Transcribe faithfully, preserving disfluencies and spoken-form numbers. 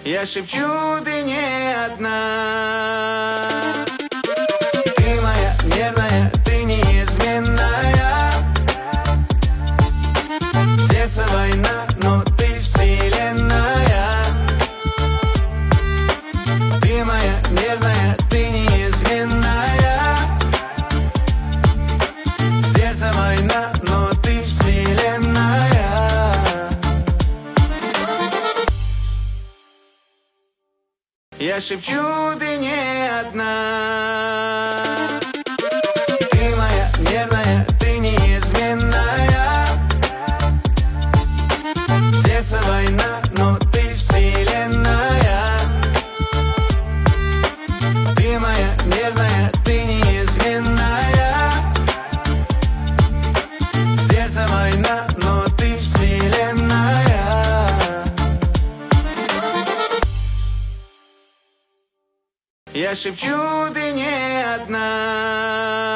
Я шепчу, ты не одна. Ты моя нежная, ты неизменная. Сердце война, но ты вселенная. Ты моя нежная, ты неизменная. Сердце война, но ты вселенная. Я шепчу, ты не одна. Ты моя нежная, ты неизменная. Сердце война, но ты вселенная. Ты моя нежная, ты неизменная. Сердце война, но ты вселенная. Я шепчу, ты не одна.